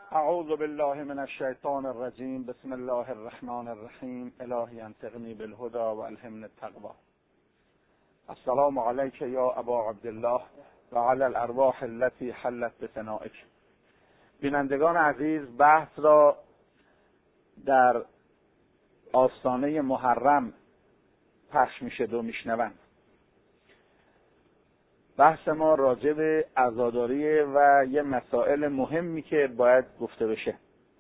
اعوذ بالله من الشیطان الرجیم. بسم الله الرحمن الرحیم. الهی انطقنی بالهدى و الهمنی التقوی. السلام علیک یا ابا عبدالله و علی الارواح التي حلت بثنائک. بینندگان عزیز، بحث را در آستانه محرم پخش میشه و میشنوند. بحث ما راجع به عزاداری و یه مسائل مهمی که باید گفته بشه.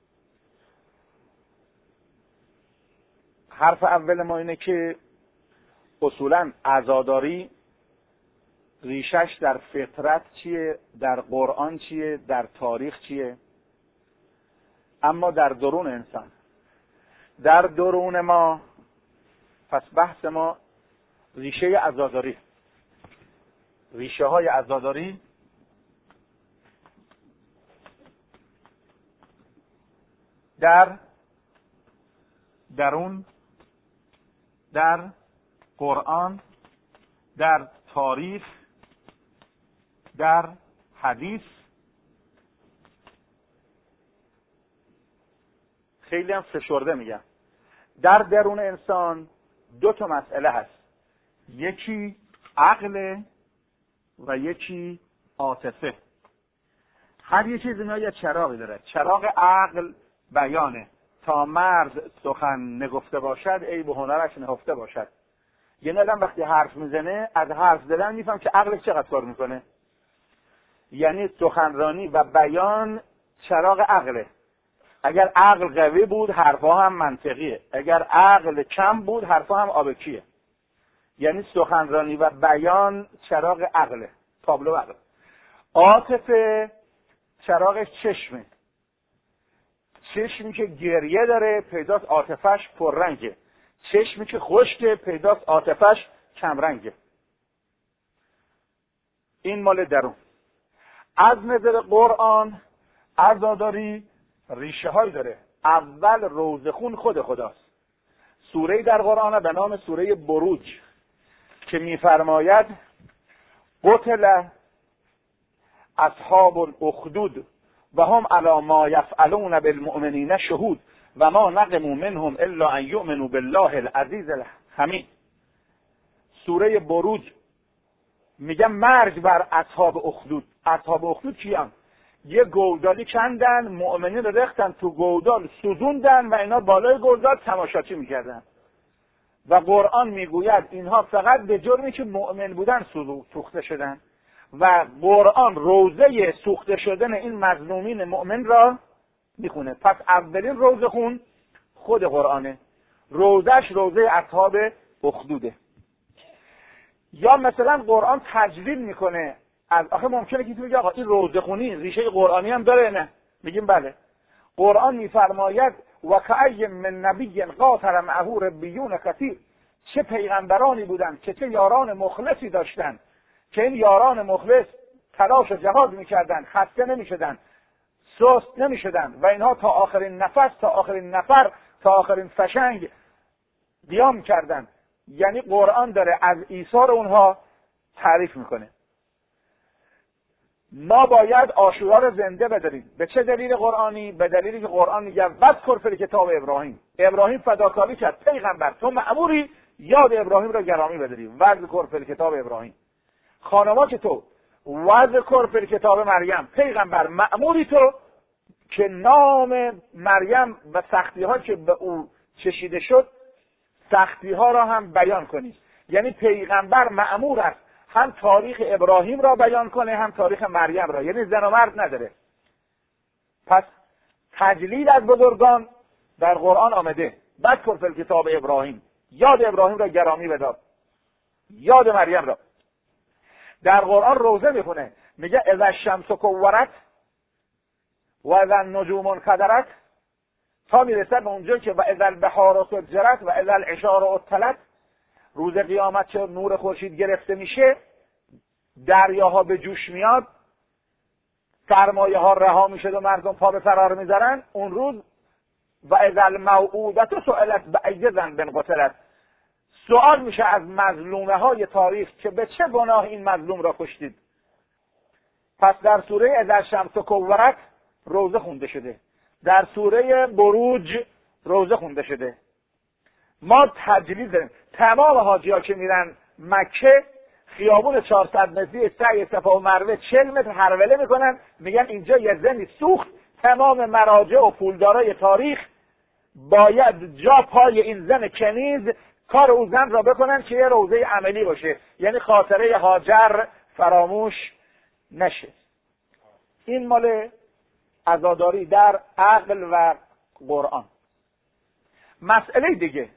حرف اول ما اینه که اصولاً عزاداری ریشش در فطرت چیه، در قرآن چیه، در تاریخ چیه، اما در درون انسان، در درون ما. پس بحث ما ریشه عزاداری، ریشه های عزاداری در درون، در قرآن، در تاریخ، در حدیث. خیلی هم فشرده میگم. در درون انسان دو تا مسئله هست، یکی عقل و یکی عاطفه. هر یه چیز اینا یه چراغی داره. چراغ عقل بیانه، تا مرد سخن نگفته باشد عیب و هنرش نهفته باشد. یعنی آدم وقتی حرف میزنه از حرف زدن میفهم که عقلش چقدر کار میکنه. یعنی سخنرانی و بیان چراغ عقله. اگر عقل قوی بود حرفا هم منطقیه، اگر عقل کم بود حرفا هم آبکیه. یعنی سخنرانی و بیان چراغ عقله، تابلو عقل. عاطفه چراغش چشمه. چشمی که گریه داره پیداست عاطفش پررنگه، چشمی که خشکه پیداست عاطفش کمرنگه. این مال درون. از نظر قرآن عزاداری ریشه هایی داره. اول روزخون خود خداست. سوره در قرآن به نام سوره بروج که میفرماید قتل اصحاب الاخدود و هم علی ما یفعلون بالمؤمنین شهود و ما نقموا منهم الا ان یؤمنوا بالله العزیز الحمید. سوره بروج میگه مرگ بر اصحاب اخدود. اصحاب اخدود کیان؟ یه گودالی کندن، مؤمنین رو رختن تو گودال، سوزوندن و اینا بالای گودال تماشاچی میکردن. و قرآن میگوید اینها فقط به جرمی که مؤمن بودن سوخته شدن. و قرآن روزه سوخته شدن این مظلومین مؤمن را میخونه. پس اولین روزه خون خود قرآنه. روزش روزه اصحاب اخدوده. یا مثلا قرآن تجلیل میکنه از آخه ممکنه که تو بگی آقا این روزه خونی ریشه قرآنی هم داره؟ نه. میگیم بله. قرآن میفرماید و کأی من نبی قاتل معه ربیون کثیر. چه پیغمبرانی بودند که چه یاران مخلصی داشتند که این یاران مخلص تلاش جهاد میکردند، خسته نمیشدند، سست نمیشدند و اینها تا آخرین نفس، تا آخرین نفر، تا آخرین فشنگ قیام کردند. یعنی قرآن داره از ایثار اونها تعریف میکنه. ما باید عاشورا رو زنده بداریم. به چه دلیل قرآنی؟ به دلیلی که قرآن میگه واذکر فی کتاب ابراهیم. ابراهیم فداکاری کرد، پیغمبر تو مأموری یاد ابراهیم رو گرامی بداری. واذکر فی کتاب ابراهیم. خانما که تو واذکر فی کتاب مریم، پیغمبر مأموری تو که نام مریم و سختی ها که به او چشیده شد سختی ها را هم بیان کنی. یعنی پیغمبر مأمور است هم تاریخ ابراهیم را بیان کنه هم تاریخ مریم را. یعنی زن و مرد نداره. پس تجلیل از بزرگان در قرآن آمده. واذکر فی کتاب ابراهیم، یاد ابراهیم را گرامی بدار، یاد مریم را. در قرآن روزه میخونه، میگه اذا الشمس کورت و اذا النجوم انکدرت، تا میرسه به اونجا که و اذا البحار سجرت و اذا العشار عطلت. روز قیامت که نور خورشید گرفته میشه، دریاها به جوش میاد، سرمایه ها رها میشه و مردم پا به فرار میذارن. اون روز و اذا الموعودة سئلت بأی ذنب قتلت، سوال میشه از مظلومه های تاریخ که به چه گناه این مظلوم را کشتید. پس در سوره اذا الشمس کورت روزه خونده شده، در سوره بروج روزه خونده شده. ما تجلیل داریم. تمام حاجی‌ها که میرن مکه خیابون 400 متری سعی صفا و مروه 40 متر هروله میکنن، میگن اینجا یه زنی سوخت. تمام مراجع و پولدارای تاریخ باید جا پای این زن کنیز کار او زن را بکنن که یه روزه عملی باشه، یعنی خاطره هاجر فراموش نشه. این مال عزاداری در عقل و قرآن. مسئله دیگه،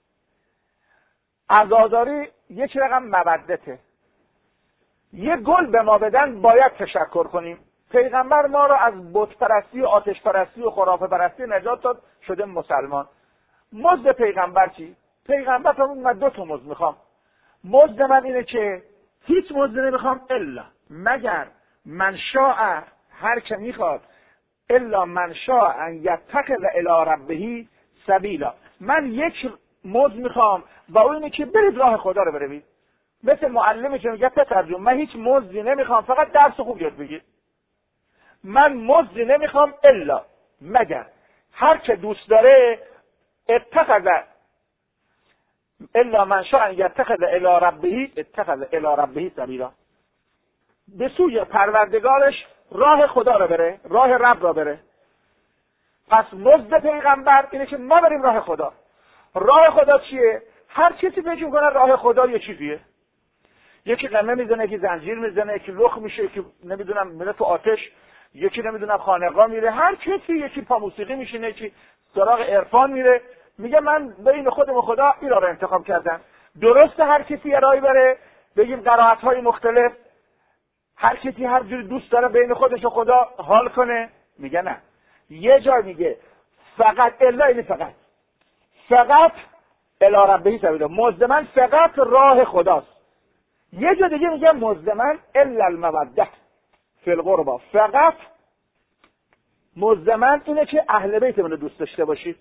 عزاداری یک رقم مودته. یه گل به ما بدن باید تشکر کنیم. پیغمبر ما را از بت پرستی و آتش پرستی و خرافه پرستی نجات داد، شده مسلمان. مزد پیغمبر چی؟ پیغمبر فرمود من 2 تا مزد میخوام. مزد من اینه که هیچ مزد نمیخوام الا مگر من شاء، هر که میخواد، الا من شاء ان یتخذ الی ربه سبیلا. من یک مزد میخوام و اون اینه که برید راه خدا رو بروید. مثل معلمی که میگه ترجمه من هیچ مزدی نمیخوام، فقط درس خوب یاد بگیر. من مزدی نمیخوام الا مگر هر که دوست داره اتخذ الا من شاء ان یتخذ الی ربه اتخذ الی ربه سبیلا، به سوی پروردگارش راه خدا رو بره، راه رب رو بره. پس مزد پیغمبر اینه که ما بریم راه خدا. راه خدا چیه؟ هر کسی فکر میکنه راه خدا یه چیزیه. یکی قمه میزنه، یکی زنجیر میزنه، یکی لخ میشه، یکی نمیدونم میره تو آتش، یکی نمیدونم خانقاه میره، هر کسی یکی پا موسیقی میشینه، یکی سراغ عرفان میره. میگه من بین خودم و خدا این را انتخاب کردم. درسته هر کسی یه راهی بره، بگیم قرائت‌های مختلف، هر کسی هر جوری دوست داره بین خودش و خدا حال کنه. میگه نه، یه جا میگه فقط الا، این فقط الی ربه سبیلا، مزد من فقط راه خداست. یه جا دیگه میگه مزد من الا الموده فی القربى، فقط مزد من اینه که اهل بیت من رو دوست داشته باشید.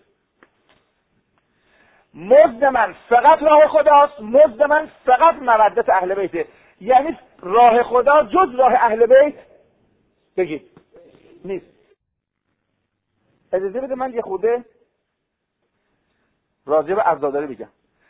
مزد من فقط راه خداست، مزد من فقط مودت اهل بیته. یعنی راه خدا جز راه اهل بیت بگید نیست. اجازه بده من یه خورده راجع به عزاداری بگم.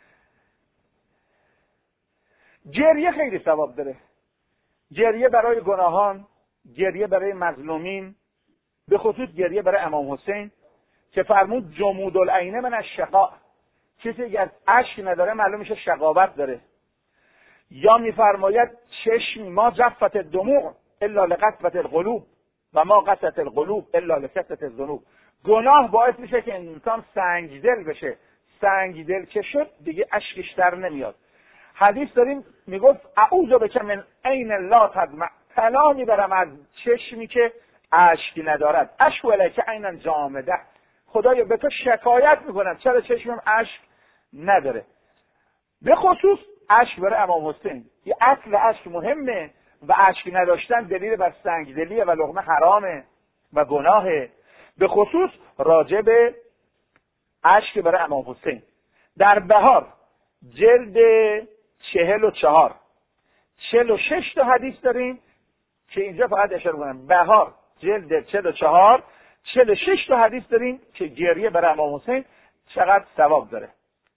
گریه خیلی ثواب داره. گریه برای گناهان، گریه برای مظلومین، به خصوص گریه برای امام حسین که فرمود جمود العین من الشقاء، کسی که از اشک نداره معلوم میشه شقاوت داره. یا میفرماید چشم ما جفت الدموع الا لقسوة القلوب و ما قسوة القلوب الا لکثرة الذنوب. گناه باعث میشه که انسان سنگدل بشه. سنگدل که شد دیگه اشکش در نمیاد. حدیث داریم میگفت اعوذ بک من عین لا تدمع، پناه میبرم از چشمی که اشکی ندارد. اشک الیک عینا جامده، خدایا به تو شکایت میکنم چرا چشمم اشک نداره. به خصوص اشک برای امام حسین، یه اصل اشک مهمه و اشک نداشتن دلیل بر سنگدلیه و لقمه حرامه و گناهه. به خصوص راجع به اشک برای امام حسین. در بهار جلد 44 46 تا حدیث داریم که اینجا فقط اشاره کنم. بهار جلد 44 46 تا حدیث داریم که گریه برای امام حسین چقدر ثواب داره.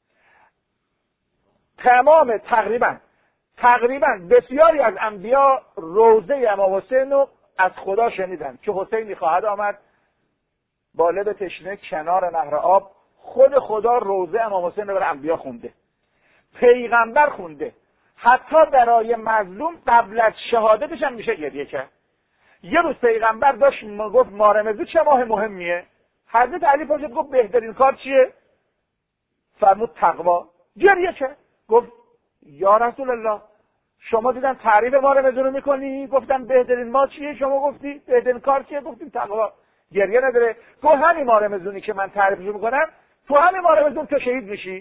تمام تقریبا بسیاری از انبیا روضه امام حسین رو از خدا شنیدن که حسینی خواهد آمد با لب تشنه کنار نهر آب. خود خدا روضه امام حسین رو برای انبیا خونده، پیغمبر خونده، حتی برای مظلوم قبل از شهادتش هم میشه گریه کرد. یه روز پیغمبر داشت گفت ماه رمضان چه ماه مهمیه. حضرت علی پاشد گفت بهترین کار چیه؟ فرمود تقوا. گریه کرد، گفت یا رسول الله شما دیدم تعریف ماه رمضان رو میکنی، گفتم بهترین ماه چیه، شما گفتی بهترین کار چیه، گفتیم تقوا. گریه نداره. تو همین ماه رمضانی که من تعریفش میکنم، تو همین ماه رمضان تو شهید میشی.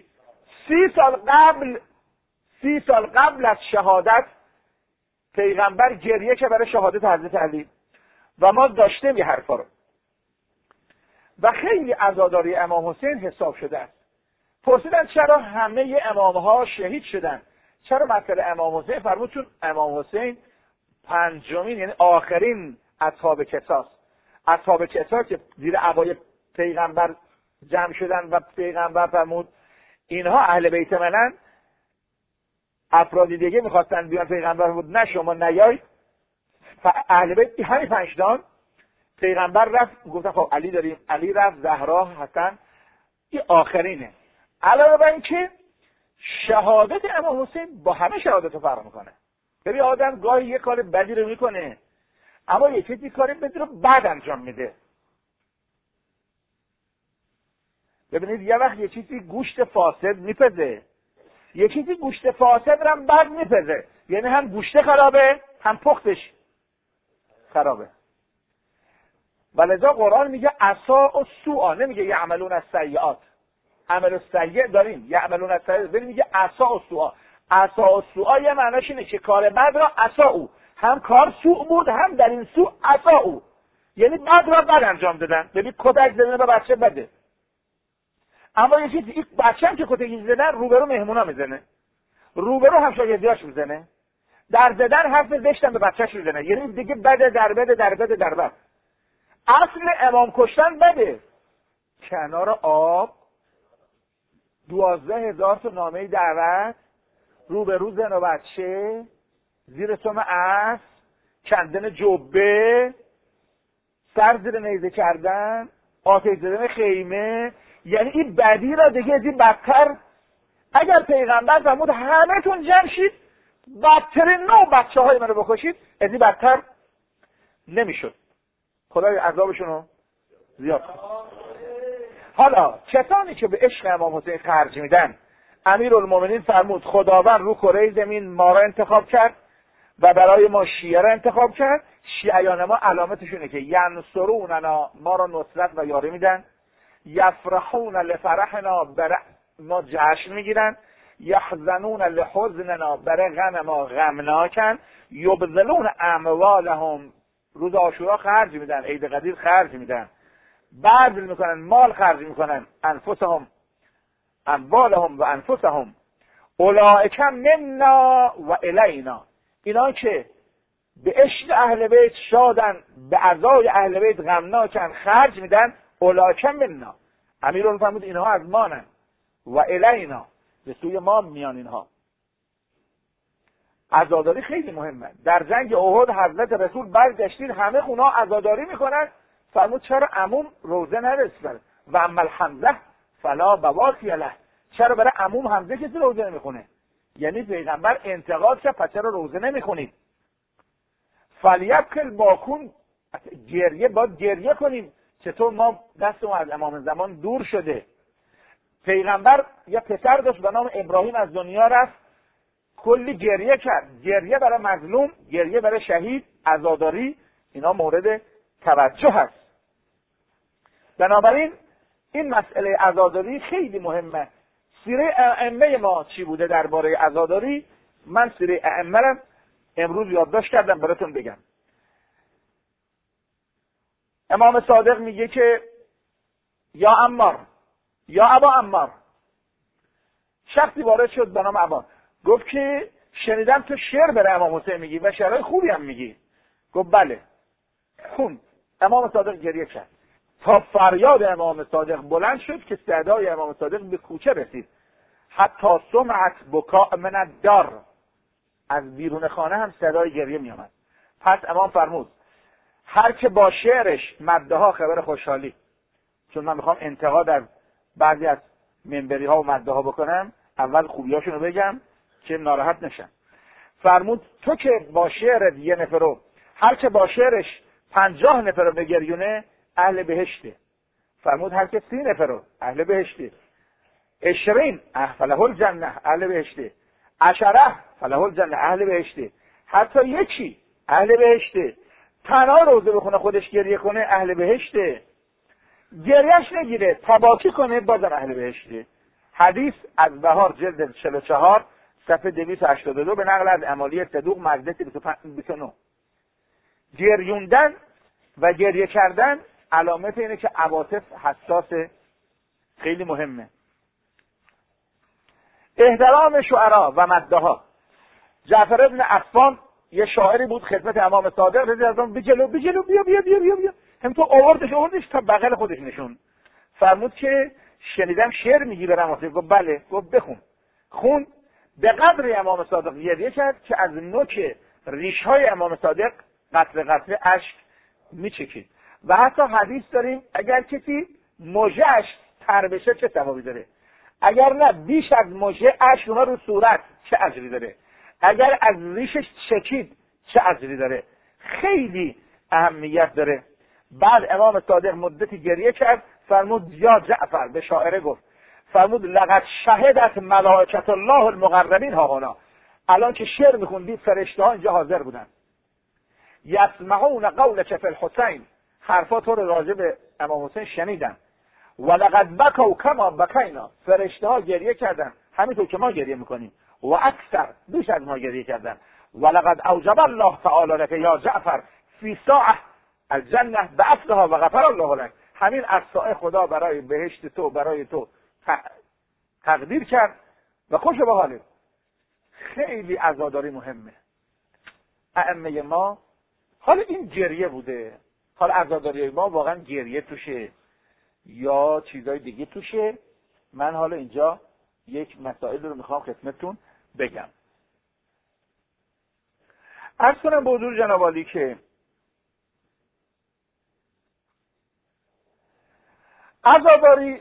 30 سال قبل از شهادت پیغمبر گریه که برای شهادت حضرت علی و ما داشتیم یه حرفا رو و خیلی عزاداری امام حسین حساب شده است. پرسیدن چرا همه امامها شهید شدن؟ چرا مثل امام حسین؟ فرمود چون امام حسین پنجمین یعنی آخرین اصحاب کساست. اصحاب کسا که زیر عبای پیغمبر جمع شدن و پیغمبر فرمود اینها اهل بیت منن، افرادی دیگه میخواستن بیان، پیغمبر بود نه شما نیای، اهل بیت همین 5 تا. پیغمبر رفت گفتن خب علی داریم، علی رفت، زهرا، حسن، این آخرینه. علاوه بر این که شهادت امام حسین با همه شهادت رو فرق میکنه. ببین آدم گاهی یه کار بدی رو میکنه اما یه چیزی کاری بدی رو بد انجام میده. ببینید یه وقت یه چیزی گوشت فاسد میپزه، یه چیزی گوشت فاسد رو هم بد میپزه، یعنی هم گوشت خرابه هم پختش خرابه. ولذا قرآن میگه عصا و سوء، نمیگه یعملون السیئات. عمل السیئ داریم، یعملون السیئات داریم، میگه عصا و سوء. عصا و سوء یه معناش اینه که کار بد را عصا او، هم کار سوء بود هم در این سوء عصا او، یعنی بد را بد انجام دادن. ببین کتک زدن به بچه بده، اما یه چیزی این بچه هم که کتک زدن روبرو مهمونا میزنه، روبرو همشاگردیاش میزنه، در زدن حرف زشتن به بچهش میزنه، یعنی دیگه بده در بده در بده در بد. اصل امام کشتن بده. کنار آب 12,000 تا نامه دعوت، روبرو زن و بچه، زیر سم اسب، کندن جبه، سر زیر نیزه کردن، آتش زدن خیمه، یعنی این بدی را دیگه از این بدتر. اگر پیغمبر فرمود همه تون جمع شید بدترین نوع بچه های منو بکشید، از این بدتر نمیشد. خدای عذابشون رو زیاد کنه. حالا کسانی که به عشق امام حسین خرج میدن، امیرالمومنین فرمود خداوند رو کره زمین ما را انتخاب کرد و برای ما شیعه را انتخاب کرد. شیعیان ما علامتشونه که ینصروننا، ما را نصرت و یاری میدن، یفرحون لفرحنا، برای ما جشن میگیرن، یحزنون لحزننا، برای غم ما غمناکن، یبذلون اموالهم، روز عاشورا خرج میدن، عید قدیر خرج میدن، بذل میکنن، مال خرج میکنن، انفسهم، اموالهم و انفسهم، اولئک منا و الینا، اینا که به عشق اهل بیت شادن، به عزای اهل بیت غمناکن، خرج میدن، اولئک منا، امیرالمومنین فرمود اینها از مانن، و الینا، به سوی ما میان اینها. عزاداری خیلی مهمه. در جنگ احد حضرت رسول برگشتید همه خونها عزاداری میکنن، فرمود چرا عموم روزه نرسید و اما الحمزه فلا بواکی له، چرا برای عموم حمزه کسی روزه نمیخونه؟ یعنی پیغمبر انتقاد کرد پس چرا روزه نمیخونید؟ فلیبکل باکون، گریه، باید گریه کنیم. چطور ما دستمون از امام زمان دور شده؟ پیغمبر یه پسر داشت به نام ابراهیم، از دنیا رفت، کلی گریه کرد، گریه برای مظلوم، گریه برای شهید، عزاداری، اینا مورد توجه هست. بنابراین این مسئله عزاداری خیلی مهمه. سیره ائمه ما چی بوده درباره عزاداری؟ من سیره ائمه رو امروز یادداشت کردم براتون بگم. امام صادق میگه که یا عمار، یا ابا عمار، شخصی وارد شد به نام عمار، گفت که شنیدم تو شعر برای امام حسین میگی و شعرهای خوبی هم میگی. گفت بله. خون. امام صادق گریه کرد تا فریاد امام صادق بلند شد که صدای امام صادق به کوچه رسید، حتی سمعت بکاء من الدار، از بیرون خانه هم صدای گریه میآمد. پس امام فرمود هر که با شعرش مده ها خبر خوشحالی، چون من میخوام انتقاد از بعضی از منبری ها و مده ها بکنم، اول خوبیاشون رو بگم که ناراحت نشن. فرمود تو که با شعر یه نفر رو، هر که با شعرش 50 نفر رو بگریونه اهل بهشته. فرمود هر که 30 نفر رو اهل بهشته، 20 فله الجنه اهل بهشته، 10 فله الجنه اهل بهشته، حتی یکی اهل بهشته. تنها روزه بخونه خودش گریه کنه اهل بهشته، گریهش نگیره تباکی کنه بازم اهل بهشته. حدیث از بهار جلد 44 صفحه 282 به نقل از امالی صدوق مجلس 29. گریوندن و گریه کردن علامت اینه که عواطف حساس، خیلی مهمه. احترام شعرا و مداها. جعفر ابن عفان یه شاعری بود خدمت امام صادق رضی الله عنه، بجلو بجلو بیا بیا بیا بیا بیا، هم تو آوردش تا بغل خودش نشون. فرمود که شنیدم شعر میگی برم واسه. گفت بله. گفت بخون. خون. به قدر امام صادق گریه کرد که از نوک ریش‌های امام صادق قطره قطره اشک میچکید. و حتی حدیث داریم اگر کسی مژه‌اش تر بشه چه ثوابی داره، اگر نه بیش از مژه اشک اومد رو صورت چه اجری داره، اگر از ریشش چکید چه اجری داره. خیلی اهمیت داره. بعد امام صادق مدتی گریه کرد. فرمود یا جعفر، به شاعره گفت، فرمود لقد شهدت ملائکة الله المقربین هاهنا. الان که شعر میخوندید فرشته ها اینجا حاضر بودن. یسمعون قولک فی الحسین، حرفا تو رو راجع به امام حسین شنیدن. ولقد بکوا کما بکینا، فرشته ها گریه کردن همینطور که ما گریه میکنیم. و اکثر، بیش از ما گریه کردن. ولقد اوجب الله تعالی لك یا جعفر فی ساعه الجنه بعثها و غفر الله لك. همین عصای خدا برای بهشت تو، برای تو تقدیر کرد و خوش به حالت. خیلی عزاداری مهمه. ائمه ما، حالا این گریه بوده، حالا عزاداری ما واقعا گریه توشه یا چیزای دیگه توشه. من حالا اینجا یک مسائل رو میخوام خدمتتون بگم. عرض کنم به حضور جناب عالی که عزاداری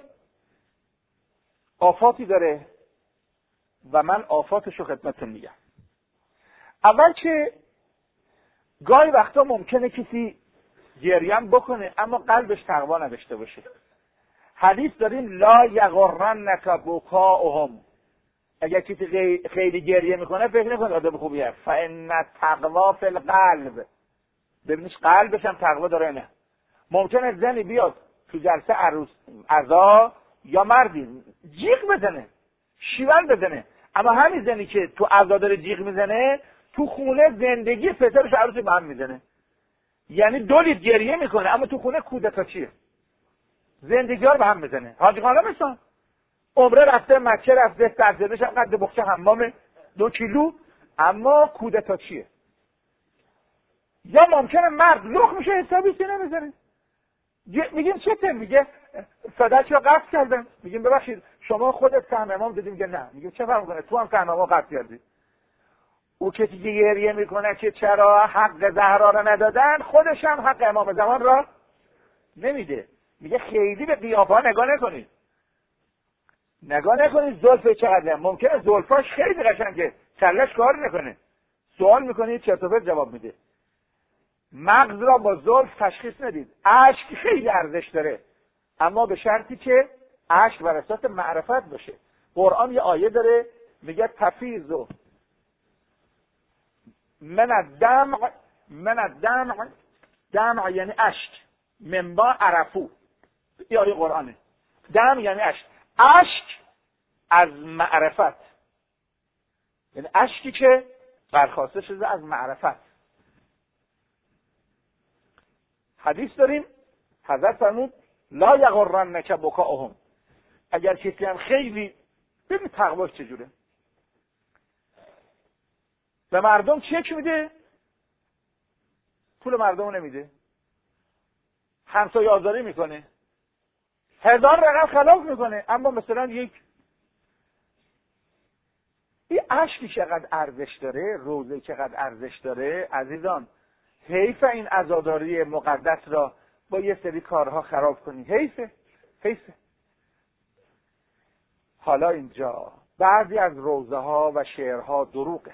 آفاتی داره و من آفاتش رو خدمتتون میگم. اول که گاهی وقتا ممکنه کسی گریم بکنه اما قلبش تقوا نداشته باشه. حدیث داریم لا یغرنک بکاؤهم، اگر کسی خیلی گریه میکنه فکر نکن آدم خوبیه. فان التقوا فی القلب، ببینیش قلبش هم تقوا داره. نه ممکنه زنی بیاد تو جلسه عروس عزا یا مردی جیغ بزنه، شیون بزنه، اما همین زنی که تو عزا داره جیغ میزنه تو خونه زندگی پسرش عروس به هم میزنه. یعنی دولیت گریه میکنه اما تو خونه کودتا چیه؟ زندگی ها رو به هم میزنه. حاجی خانم مثلا عمره رفته، مکه رفته، سرزدش هم قد بخچه حمام 2 کیلو، اما کودتا چیه؟ یا ممکنه مرد لخ میشه حسابی سینه میزنه. میگیم چته؟ میگه صداش رو قطع کردن. میگیم ببخشید شما خودت سهم امام دادی؟ میگه نه. میگیم چه فرق میکنه تو هم سهم امام قطع کردی. او کسی که گریه میکنه که چرا حق زهرا را ندادن، خودش هم حق امام زمان را نمیده. میگه خیلی به قیافه نگاه نکنید، نگاه نکنید زلف چقدر. ممکنه زلفاش خیلی قشنگه، کلش کار نکنه، سوال میکنید چرت و پرت جواب میده. مغز را با زلف تشخیص ندید. اشک خیلی ارزش داره اما به شرطی که اشک بر اساس معرفت باشه. قرآن یه آیه داره میگه تفیض من الدمع، دمع یعنی اشک، منبا عرفو، این آیه قرآنه. دم یعنی اشک، اشک از معرفت، یعنی اشکی که برخواسته شده از معرفت. حدیث داریم حضرت فرمود لا یغرنک بکاؤهم، اگر کسی هم خیلی ببین تقواش چجوره، به مردم چک میده پول مردم نمیده، همسایه آزاری میکنه، 1000 رقم خلاف میکنه، اما مثلا این اشکی چقدر ارزش داره، روزه چقدر ارزش داره. عزیزان حیف این عزاداری مقدس را با یه سری کارها خراب کنی. حیفه. حالا اینجا بعضی از روزه ها و شعرها دروغه.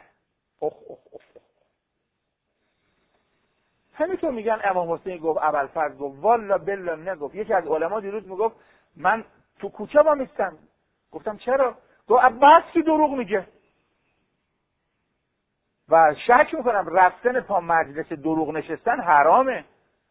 همینطور میگن امام حسین گفت، ابوالفضل گفت، والا بالله نگفت. یکی از علما دیروز میگفت من تو کوچه وامیستم. گفتم چرا؟ گفت عباس کی دروغ میگه. و شک میکنم رفتن پا مجلس دروغ نشستن حرامه.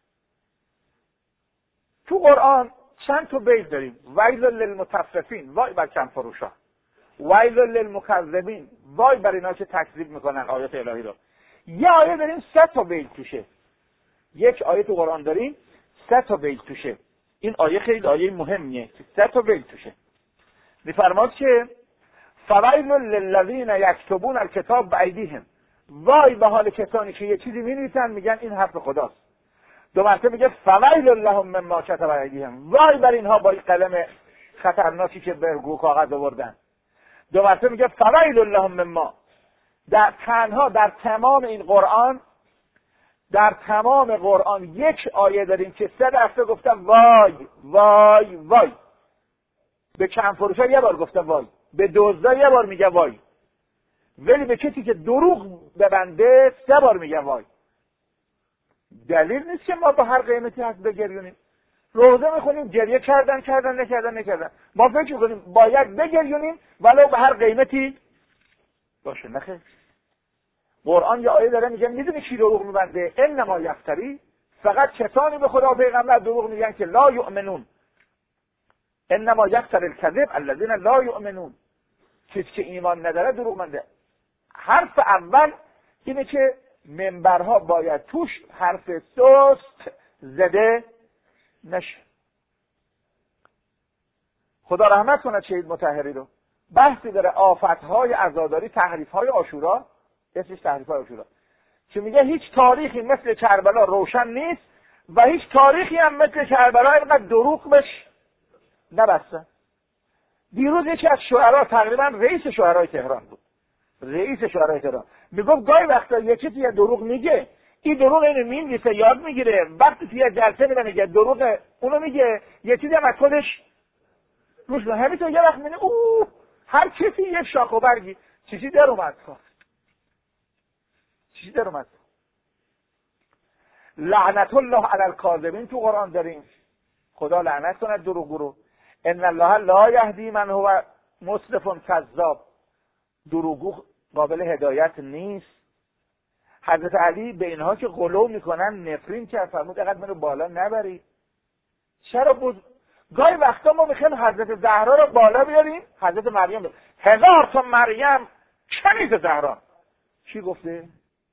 تو قرآن چند تا بیت داریم. ویل للمطففین، وای بر کم فروشا. ویل للمکذبین، وای بر اینا که تکذیب میکنن آیات الهی رو. یه آیه داریم 3 تا بیت توشه. یک آیه تو قرآن داریم 3 تا بیت توشه. این آیه خیلی آیه مهمیه که 3 تا بیت توشه. میفرماد که فویل للذین یکتبون الکتاب بایدیهم وای به حال کسانی که یه چیزی می‌نویسن میگن این حرف خداست. دو مرتبه میگه فویل لهم مما کتب ایدیهم، وای بر اینها با این قلم خطرناکی که به رو کاغذ آوردن. دو مرتبه میگه فویل لهم مما. در تمام این قرآن، در تمام قرآن یک آیه داریم که 3 دفعه گفته وای وای وای. به کم فروشا یه بار گفته وای، به دزدا یه بار میگه وای، ولی به کسی که دروغ ببنده 3 بار میگه وای. دلیل نیست که ما با هر قیمتی هست بگریونیم. روزه میخونیم گریه نکردن. ما فکر میکنیم باید بگریونیم ولو به هر قیمتی باشه. نخیر. قرآن یه آیه داره میگه میدونی کی دروغ میبنده؟ انما یفتری، فقط کسانی به خدا و پیغمبر دروغ میگن که لا یؤمنون. انما یفتر الکذب الذین لا یؤمنون، کسی که ایمان نداره دروغ میبنده. حرف اول اینه که منبرها باید توش حرف سست زده نشه. خدا رحمت کنه شهید مطهری رو. بحثی داره آفتهای عزاداری، تحریفهای عاشورا، اسمش تحریفهای عاشورا، که میگه هیچ تاریخی مثل کربلا روشن نیست و هیچ تاریخی هم مثل کربلا اینقدر دروغ بهش نبستن. دیروز یکی از شعرا، تقریبا رئیس شعرای تهران بود، میگفت گاهی وقتا یکی توی دروغ میگه، این دروغ اینو مینویسه یاد میگیره، وقتی توی جلسه میره میگه دروغ اونو میگه، یه چیزی هم از خودش روش نه. همینطور یه وقت میگه هر کسی یک شاخ و برگی چیزی در اومد. لعنت الله علی الکاذبین تو قرآن داریم. خدا لعنت کنه دروغگو رو. ان الله لا یهدی من هو مسرف کذاب. دروغگو قابل هدایت نیست. حضرت علی به اینها که غلو میکنن نفرین کرد، فرمود اینقدر منو بالا نبرید. چرا گاهی وقتا ما میخوایم حضرت زهرا رو بالا بیاریم، حضرت مریم 1000 تا مریم کنیز زهرا. چی گفته؟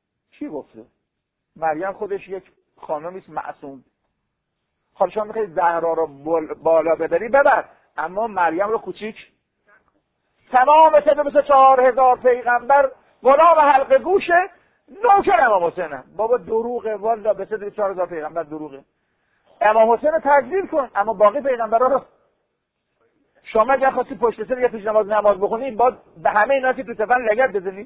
مریم خودش یک خانمی است معصوم. حالا شما میخواید زهرا رو بالا ببری ببر، اما مریم رو کوچیک. تمام 124,000 پیغمبر غلام حلقه گوشه، نوکر امام حسینه. بابا دروغه، والا به 124,000 پیغمبر دروغه. امام حسین رو تکذیب کن، اما باقی پیغمبرا رو شما اگه خواستی پشت سر یه پیش نماز بخونی، باید به همه اینا که تو تفن لگد بزنی.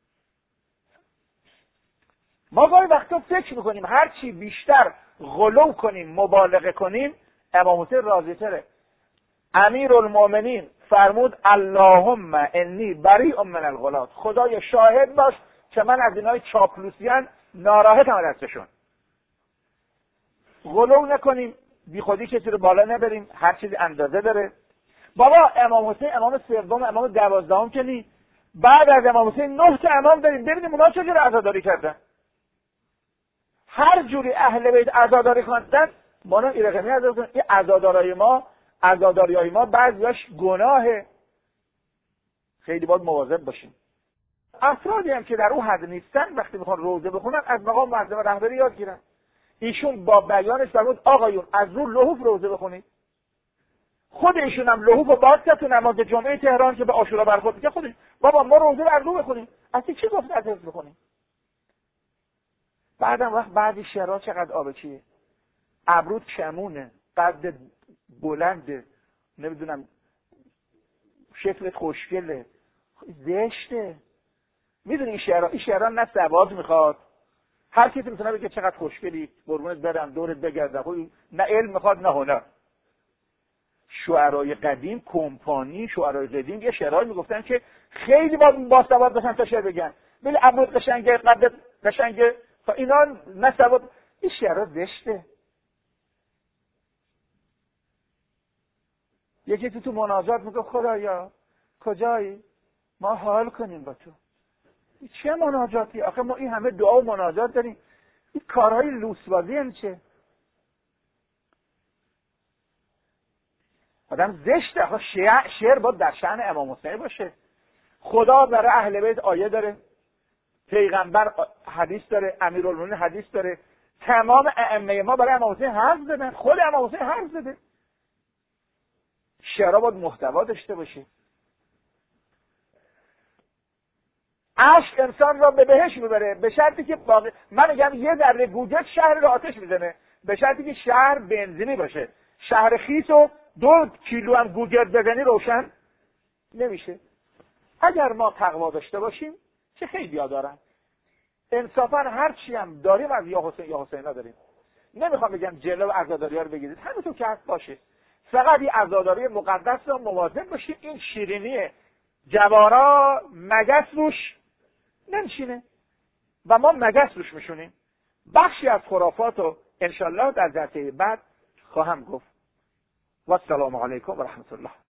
ما گاهی وقتا فکر میکنیم هر چی بیشتر غلو کنیم، مبالغه کنیم، امام حسین راضی تره. امیرالمؤمنین فرمود اللهم انی بریء من الغلات، خدای شاهد باش که من از اینای چاپلوسیان ناراحتم از دستشون. غلو نکنیم، بی خودی کسی رو بالا نبریم، هر چیزی اندازه داره. بابا امام حسین امام سوم، امام 12 که نی، بعد از امام حسین 9 تا امام داریم. ببینیم اونا چجوری عزاداری کردن. هر جوری اهل بیت عزاداری کردن، ما نه ایرقمی عزاداری کنیم. این عزاداریای ما بعضیاش گناهه. خیلی باید مواظب باشیم. افرادی هم که در اون حد نیستن وقتی میخوان روزه بخونن از مقام معظم رهبری یاد گیرن. ایشون با بیانش فرمود آقایون از رو لحوف روزه بخونید. خود ایشون هم لحوف و باز کرد تو نماز جمعه تهران که به عاشورا برخورد می‌کنه. خودش بابا ما روزه رو از رو بخونیم. اصلا چی گفت از حفظ بخونیم؟ بعدم وقت بعدی شعرها چقدر آبچیه. ابرود کمونه، قد بلنده، نمیدونم شکلت خوشگله، زشته. میدونی این شعرها نه سواد میخواد، هر کسی میتونه بگه چقدر خوشگلی، قربونت برم، دورت بگردم، نه علم میخواد نه هنر. شعرای قدیم، کمپانی شعرای قدیم یه شعرهایی میگفتن که خیلی با سواد باشن تا شعر بگن، ولی ابرود قشنگه، قدت قشنگه، تا اینا نه سواد. این شعرها زشته. یکی تو مناجات میگه خدایا کجایی؟ ما حال کنیم با تو. چه مناجاتی؟ آخه ما این همه دعا و مناجات داریم، این کارهای لوسبازی هم چه؟ آدم زشته. آخه شعر باید در شأن امام حسین باشه. خدا برای اهل بیت آیه داره، پیغمبر حدیث داره، امیرالمومنین حدیث داره، تمام ائمه ما برای امام حسین حرف زدن، خود امام حسین حرف زده. شعرها باید محتوا داشته باشه. اشک انسان را به بهشت میبره، به شرطی که من میگم یه ذره گوگل شهر رو آتش میزنه، به شرطی که شهر بنزینی باشه. شهر خیس و 2 کیلو هم گوگل بزنی روشن نمیشه. اگر ما تقوا داشته باشیم که خیلی دارن، انصافا هر چی هم داریم از یا حسین یا حسینا داریم. نمیخوام بگم جلو عزاداری‌ها رو بگیرید، همونطور که هست باشه، فقط این عزاداری مقدس رو مواظب باشید این شیرینی جوارا مگس روش نمیشینه و ما مگس روش میشونیم. بخشی از خرافات رو انشالله در جلسه بعد خواهم گفت. و السلام علیکم و رحمت الله.